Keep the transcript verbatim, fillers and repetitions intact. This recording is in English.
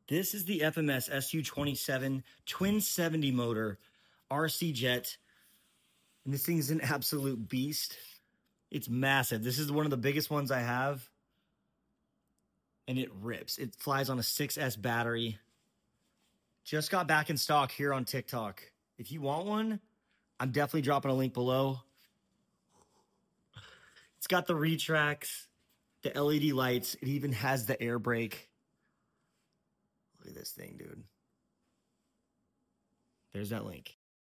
This is the F M S S U twenty-seven Twin seventy motor R C jet. And this thing is an absolute beast. It's massive. This is one of the biggest ones I have. And it rips. It flies on a six S battery. Just got back in stock here on TikTok. If you want one, I'm definitely dropping a link below. It's got the retracts, the L E D lights. It even has the air brake. Look at this thing, dude. There's that link.